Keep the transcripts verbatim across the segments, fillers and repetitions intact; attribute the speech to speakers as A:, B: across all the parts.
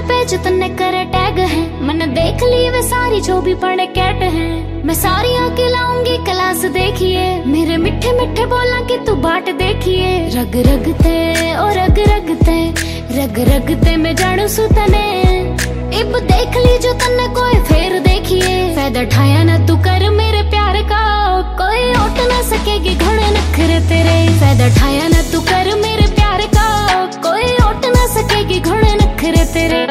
A: Page तन्ने करे tag है, मैंने देख ली वे सारी जो भी पढ़े कैट है। मैं सारी आके लाऊंगी क्लास देखिए, मेरे मिठे मिठे बोला कि तू बाट देखिए। रग रगते ओ रग रगते रग रगते मैं जानू सु तने, इब देख ली जो तन्ने कोई फेर देखिए। फायदा ठाया ना तू कर मेरे प्यार का, कोई उठ ना सकेगी घोड़े नखरे तेरे। फायदा ठाया ना तू कर मेरे प्यार का, कोई उठ ना सकेगी घोड़े नखरे तेरे।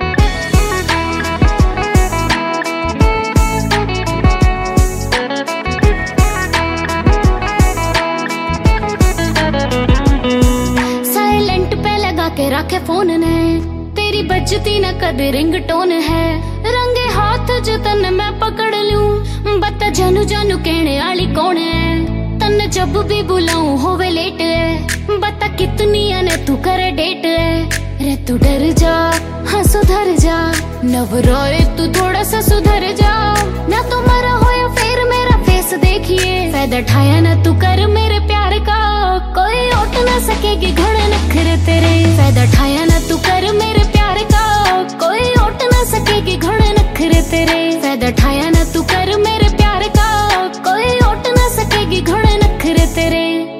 A: साइलेंट पे लगा के रखे फोन ने, तेरी बजती न कद रिंगटोन है। रंगे हाथ जो तन मैं पकड़ लूं, बता जानू जानू कहने वाली कौन है। तन जब भी बुलाऊं होवे लेट है, बता कितनी आने तू करे डेट है। रे तू डर जा हाँ सुधर जा, नव रोए तू थोड़ा सा सुधर जा। ना तो मरा हो या फिर मेरा फेस देखिए। फायदा ठाया ना तू कर मेरे प्यार का, कोई उठ ना सकेगी घोड़े नखरे तेरे। फायदा ठाया ना तू कर मेरे प्यार का, कोई उठ ना सकेगी घोड़े नखरे तेरे। फायदा ठाया ना तू कर मेरे प्यार का, कोई उठ ना सकेगी घोड़े नखरे तेरे।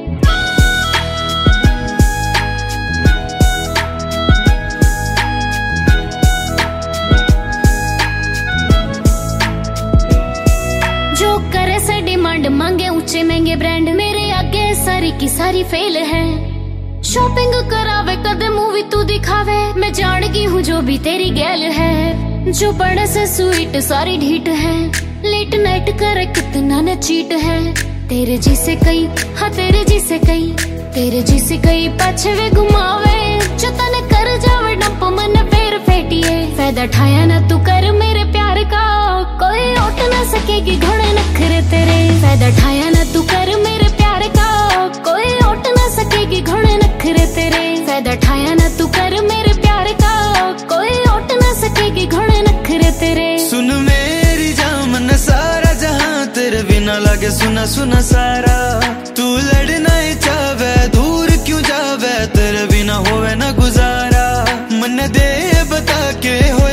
A: जो करे से डिमांड मांगे ऊंचे महंगे ब्रांड, मेरे आगे सारी की सारी फेल है। शॉपिंग करावे कदे मूवी तू दिखावे, मैं जान गई हूँ जो भी तेरी गैल है। जो बड़े से स्वीट सारी ढीठ है, लेट नाइट करे कितना न चीट है। तेरे जी से कई हाँ तेरे जी से कई, तेरे जी से कई पाछे वे घुमावे। जो तने कर जावे डंप मन फेर फेटिए। फायदा ठाया ना तू कर मेरे प्यार का, कोई उठ ना सकेगी घोड़े नखरे तेरे। फायदा ठाया ना तू कर मेरे प्यार का, कोई उठ ना सकेगी घोड़े नखरे तेरे। फायदा ठाया ना तू कर मेरे प्यार का, कोई उठ ना सकेगी घोड़े नखरे तेरे।
B: सुन मेरी जामन सारा जहां तेरे बिना लागे सुना सुना सारा। तू लड़ना ही चावे दूर क्यों जावे, तेरे बिना होवे ना गुजारा। मन दे बता के हो